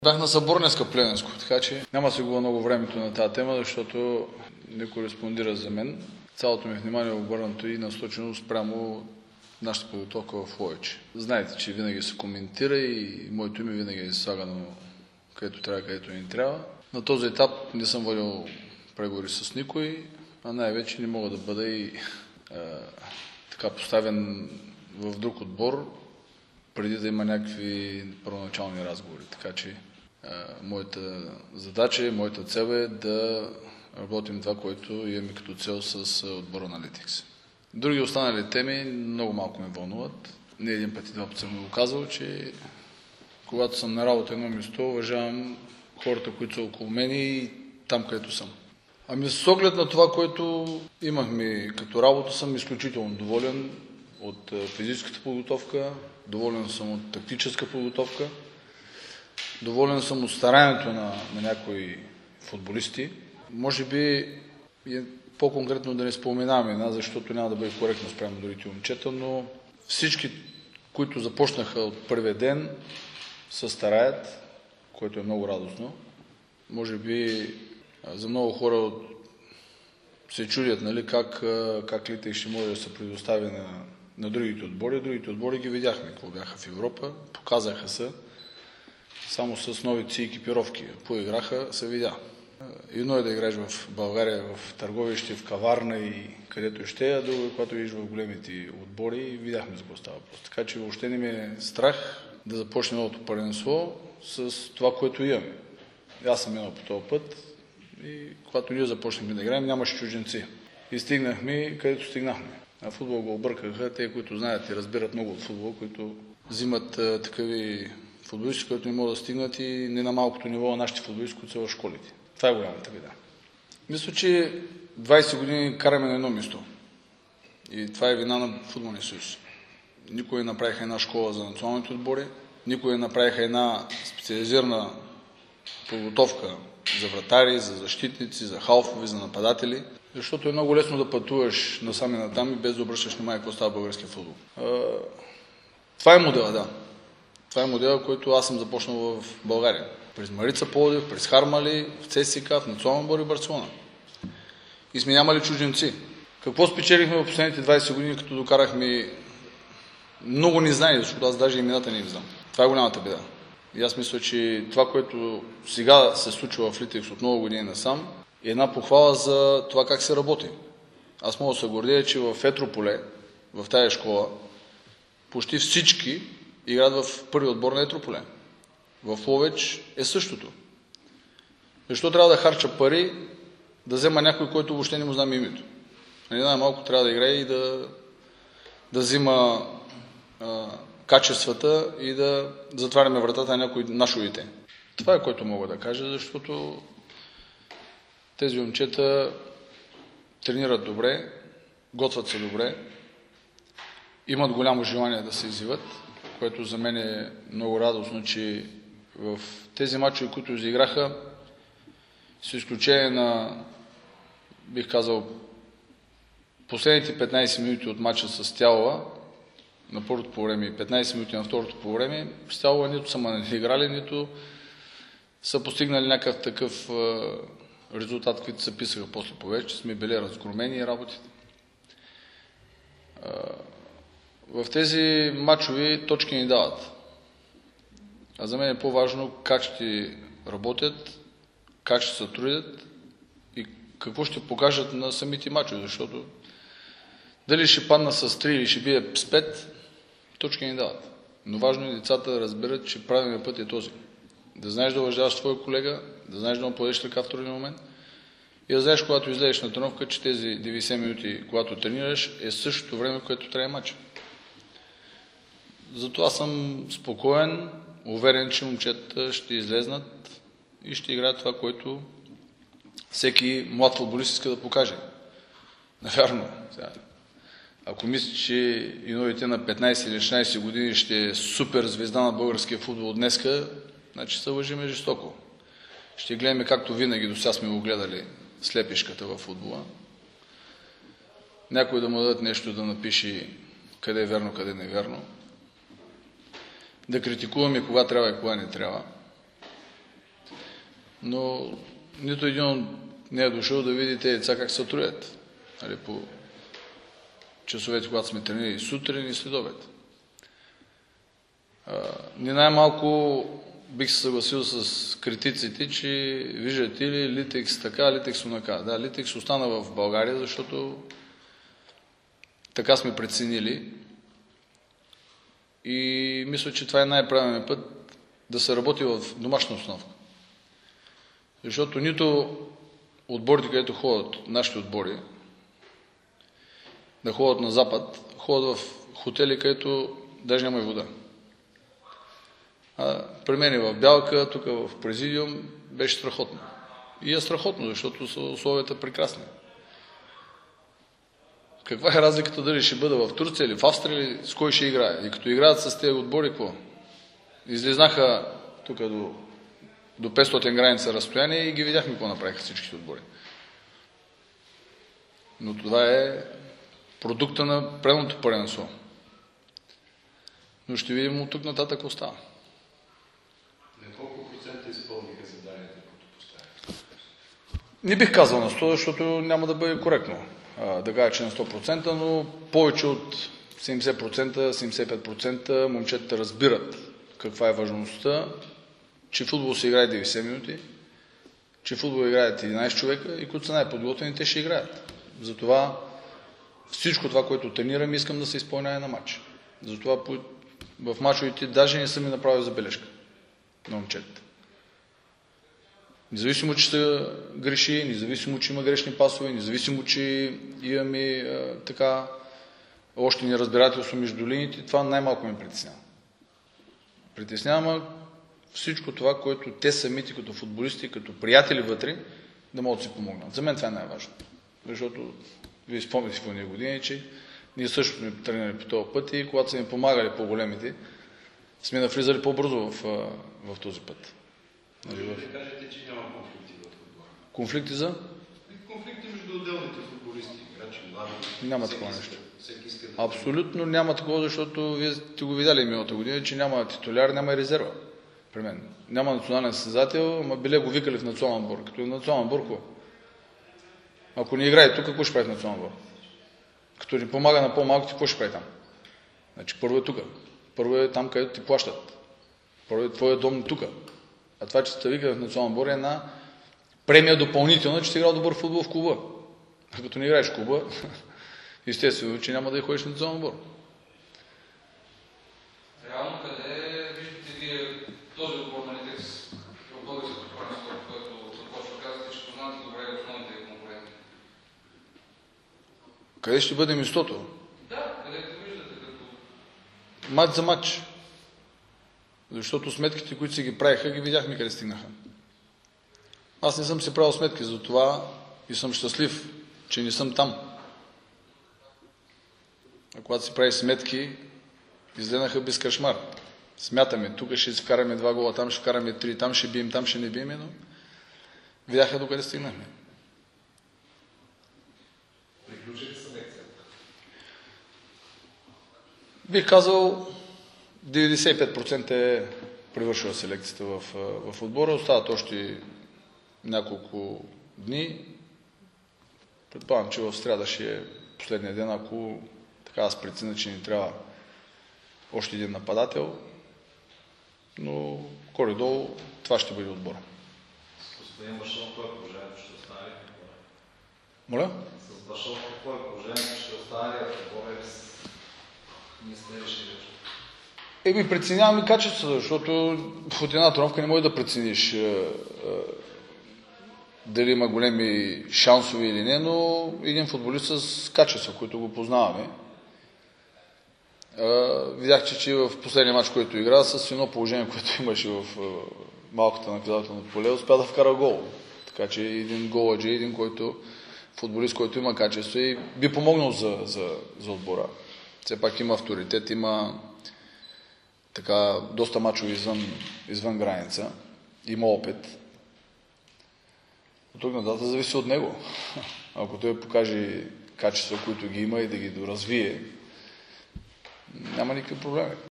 Бях на съборнеска Плевенско, така че няма да се губя много времето на тази тема, защото не кореспондира за мен. Цялото ми внимание е обърнато и насочено спрямо нашата подготовка в Ловеч. Знаете, че винаги се коментира и моето име винаги е слагано където трябва, където не трябва. На този етап не съм водил преговори с никой, а най-вече не мога да бъда и така поставен в друг отбор, преди да има някакви първоначални разговори. Така че моята задача, моята цел е да работим това, което имаме като цел с отбора на Летикс. Други останали теми много малко ме вълнуват. Не един път и два пъти съм го казал, че когато съм на работа едно място, уважавам хората, които са около мен и там, където съм. Ами с оглед на това, което имахме като работа, съм изключително доволен от физическата подготовка, доволен съм от тактическа подготовка, доволен съм от старанието на някои футболисти. Може би по-конкретно да не споменаваме, защото няма да бъде коректно спрямо другите момчета, но всички, които започнаха от първия ден, се стараят, което е много радостно. Може би за много хора се чудят, нали, как Литекс ще може да се предостави на другите отбори. Другите отбори ги видяхме, какво бяха в Европа, показаха се, само с новите си екипировки. Поиграха, се видя. Едно е да играеш в България, в Търговище, в Каварна и където ще, а друго е, когато видиш в големите отбори и видяхме за какво става въпрос. Така че въобще не ми е страх да започне новото първенство с това, което имаме. Аз съм минал по този път и когато ние започнахме да играем, нямаше чужденци. И стигнахме където стигнахме. А футбол го объркаха те, които знаят и разбират много от футбол, които взимат такъви футболисти, които не могат да стигнат и не на малкото ниво на нашите футболисти, които са в школите. Това е голямата беда. Мисля, че 20 години караме на едно място. И това е вина на Футболния съюз. Никой не направиха една школа за националните отбори, никой не направиха една специализирана подготовка за вратари, за защитници, за халфови, за нападатели, защото е много лесно да пътуваш насам и натам и без да обръщаш внимание какво става в българския футбол. Това е модела, да. Това е модела, който аз съм започнал в България. През Марица Пловдив, през Хармали, в ЦСК, в Национален отбор и Барселона. И сме нямали чужденци. Какво спечелихме в последните 20 години, като докарахме много незнайни, защото аз даже имената не ги знам. Това е голямата беда. И аз мисля, че това, което сега се случва в Литекс от много години насам, е една похвала за това как се работи. Аз мога да се гордея, че в Етрополе, в тая школа, почти всички играят в първи отбор на Етрополе. В Ловеч е същото. Защо трябва да харча пари, да взема някой, който въобще не му знам името? Най-малко трябва да играе и да взима качествата и да затваряме вратата на някой наше дете. Това е което мога да кажа, защото тези момчета тренират добре, готвят се добре, имат голямо желание да се иззиват, което за мен е много радостно, че в тези мачове, които изиграха, с изключение на, бих казал, последните 15 минути от мача с Тялова, на първото по време и 15 минути на второто по време, с Тялова нито са не играли, нито са постигнали някакъв такъв резултат, който се писаха после повече, че сме били разгромени и работите. В тези мачови точки ни дават. А за мен е по-важно как ще работят, как ще се трудят и какво ще покажат на самите мачове, защото дали ще падна с 3 или ще бие с 5, точки ни дават. Но важно е децата да разберат, че правилният път е този. Да знаеш да уважаваш твоя колега, да знаеш да му подадеш ръка в труден момент и да знаеш, когато излезеш на тренировка, че тези 90 минути, когато тренираш, е същото време, което трябва матча. Затова съм спокоен, уверен, че момчета ще излезнат и ще играят това, което всеки млад футболист иска да покаже. Навярно. Ако мислиш, че и новите на 15 или 16 години ще е супер звезда на българския футбол днеска, значи се лъжиме жестоко. Ще гледаме както винаги до сега сме го гледали слепишката във футбола. Някой да му дадат нещо да напише къде е верно, къде не е верно. Да критикуваме кога трябва и кога не трябва. но нито един не е дошъл да види тези деца как се труят. Нали, по часовете, когато сме тренирали сутрин и следобед. Не най-малко бих се съгласил с критиците, че виждате ли Литекс така, Литекс онака. Да, Литекс остана в България, защото така сме преценили и мисля, че това е най-правилният път да се работи в домашна обстановка. Защото нито отборите, където ходят, нашите отбори, да ходят на запад, ходят в хотели, където даже няма и вода. При мен в Бялка, тук в Президиум, беше страхотно. И е страхотно, защото са условията прекрасни. Каква е разликата дали ще бъда в Турция или в Австрия, или с кой ще играе? И като играят с тези отбори, какво? Излезнаха тук до 500 граница разстояние и ги видяхме какво направиха всичките отбори. Но това е продукта на предното паренство. Но ще видим от тук нататък какво става. На колко процента изпълниха заданията, които поставят? Не бих казал на 100, защото няма да бъде коректно да кажа, че на 100%, но повече от 70%, 75% момчетата разбират каква е важността, че футбол се играе 90 минути, че футбол играят 11 човека и които са най-подготвени, те ще играят. Затова всичко това, което тренирам, искам да се изпълнява на матч. Затова в мачовете даже не съм ми направил забележка на момчетата. Независимо, че са греши, независимо, че има грешни пасове, независимо, че имаме още неразбирателство между линиите, това най-малко ме притеснява. Притеснява всичко това, което те самите като футболисти, като приятели вътре, да могат да си помогнат. За мен това е най-важно. Защото вие спомняте в тези години, че ние също сме тренирали по този път и когато са ни помагали по-големите, сме навлизали по-бързо в този път. Може да кажете, че няма конфликти в отбора? Конфликти за? Конфликти между отделните футболисти, играчи, млади. Няма такова нещо. Всеки иска да... Абсолютно няма такова, защото вие сте го видяли миналата година, че няма титуляр, няма и резерва. При мен. Няма национален състезател, ама биле го викали в национален отбор. Като е национален отбор, какво? Ако не играе тук, какво ще прави в национален отбор? Като ни помага на по-малките, какво ще прави там? Значи първо е тук. Първо е там, където ти плащат. Първо е твоя дом тук. А това, че сте вика в национален отбор е една премия допълнителна, че ти играл добър футбол в клуба. А като не играеш в клуба, естествено, че няма да хоиш в национален отбор. Реално къде виждате вие този отбор на Литекс в българското първенство, в което започва да казвате, че познавате добре основните конкуренти? Къде ще бъде местото? Да, където виждате като... Мач за мач. Защото сметките, които си ги правиха, ги видяхме къде стигнаха. Аз не съм си правил сметки за това и съм щастлив, че не съм там. А когато си прави сметки, изгледаха без кашмар. Смятаме, тук ще вкараме 2 гола, там ще вкараме 3, там ще бием, там ще не бием, но видяха докъде стигнахме. Приключи ли селекцията? Бих казал, 95% е привършила селекцията в отбора. Остават още няколко дни. Предполагам, че в сряда ще е последния ден, ако така аз преценя, че ни трябва още един нападател. Но горе-долу това ще бъде отбора. Господин Башов, какво е положението? Ще остане ли? Моля? С Башов, какво е положението? Ще остане ли? Какво е не сте решили? Преценявам и качеството, защото в една тренировка не може да прецениш дали има големи шансове или не, но един футболист с качество, който го познаваме. Видях, че в последния матч, който игра, с едно положение, което имаше в малката наказателна поле, успя да вкара гол. Така че един голадже, един футболист, който има качество и би помогнал за отбора. Все пак има авторитет, има доста мачове извън граница, има опит. От тук нататък зависи от него. Ако той покаже качества, които ги има и да ги доразвие, няма никакви проблеми.